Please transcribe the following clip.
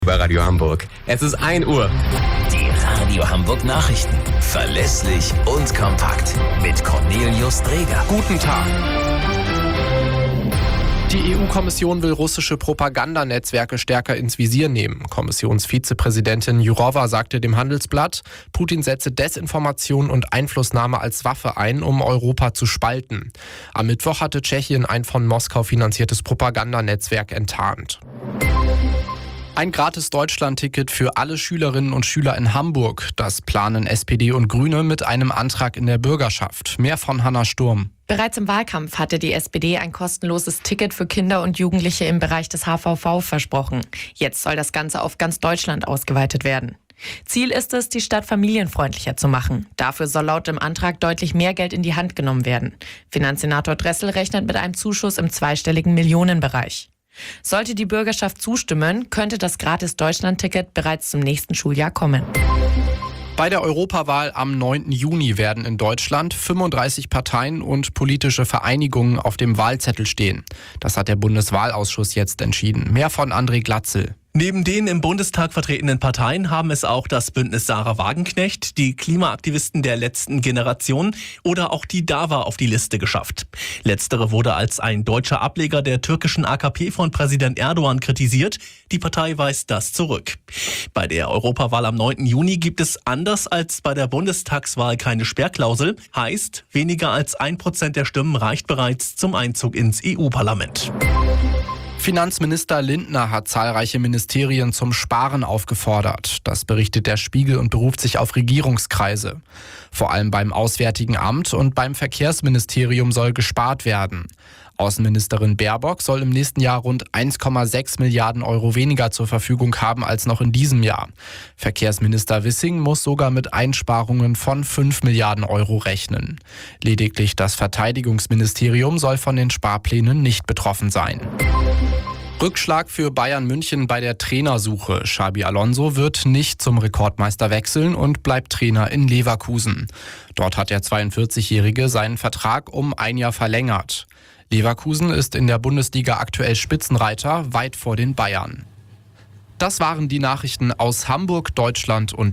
Bei Radio Hamburg. Es ist 1 Uhr. Die Radio Hamburg Nachrichten. Verlässlich und kompakt. Mit Cornelius Dreger. Guten Tag. Die EU-Kommission will russische Propagandanetzwerke stärker ins Visier nehmen. Kommissionsvizepräsidentin Jourova sagte dem Handelsblatt, Putin setze Desinformation und Einflussnahme als Waffe ein, um Europa zu spalten. Am Mittwoch hatte Tschechien ein von Moskau finanziertes Propagandanetzwerk enttarnt. Ein gratis Deutschland-Ticket für alle Schülerinnen und Schüler in Hamburg. Das planen SPD und Grüne mit einem Antrag in der Bürgerschaft. Mehr von Hanna Sturm. Bereits im Wahlkampf hatte die SPD ein kostenloses Ticket für Kinder und Jugendliche im Bereich des HVV versprochen. Jetzt soll das Ganze auf ganz Deutschland ausgeweitet werden. Ziel ist es, die Stadt familienfreundlicher zu machen. Dafür soll laut dem Antrag deutlich mehr Geld in die Hand genommen werden. Finanzsenator Dressel rechnet mit einem Zuschuss im zweistelligen Millionenbereich. Sollte die Bürgerschaft zustimmen, könnte das Gratis-Deutschland-Ticket bereits zum nächsten Schuljahr kommen. Bei der Europawahl am 9. Juni werden in Deutschland 35 Parteien und politische Vereinigungen auf dem Wahlzettel stehen. Das hat der Bundeswahlausschuss jetzt entschieden. Mehr von André Glatzel. Neben den im Bundestag vertretenen Parteien haben es auch das Bündnis Sarah Wagenknecht, die Klimaaktivisten der letzten Generation oder auch die DAWA auf die Liste geschafft. Letztere wurde als ein deutscher Ableger der türkischen AKP von Präsident Erdogan kritisiert. Die Partei weist das zurück. Bei der Europawahl am 9. Juni gibt es anders als bei der Bundestagswahl keine Sperrklausel. Heißt, weniger als 1% der Stimmen reicht bereits zum Einzug ins EU-Parlament. Finanzminister Lindner hat zahlreiche Ministerien zum Sparen aufgefordert. Das berichtet der Spiegel und beruft sich auf Regierungskreise. Vor allem beim Auswärtigen Amt und beim Verkehrsministerium soll gespart werden. Außenministerin Baerbock soll im nächsten Jahr rund 1,6 Milliarden Euro weniger zur Verfügung haben als noch in diesem Jahr. Verkehrsminister Wissing muss sogar mit Einsparungen von 5 Milliarden Euro rechnen. Lediglich das Verteidigungsministerium soll von den Sparplänen nicht betroffen sein. Rückschlag für Bayern München bei der Trainersuche. Xabi Alonso wird nicht zum Rekordmeister wechseln und bleibt Trainer in Leverkusen. Dort hat der 42-Jährige seinen Vertrag um 1 Jahr verlängert. Leverkusen ist in der Bundesliga aktuell Spitzenreiter, weit vor den Bayern. Das waren die Nachrichten aus Hamburg, Deutschland und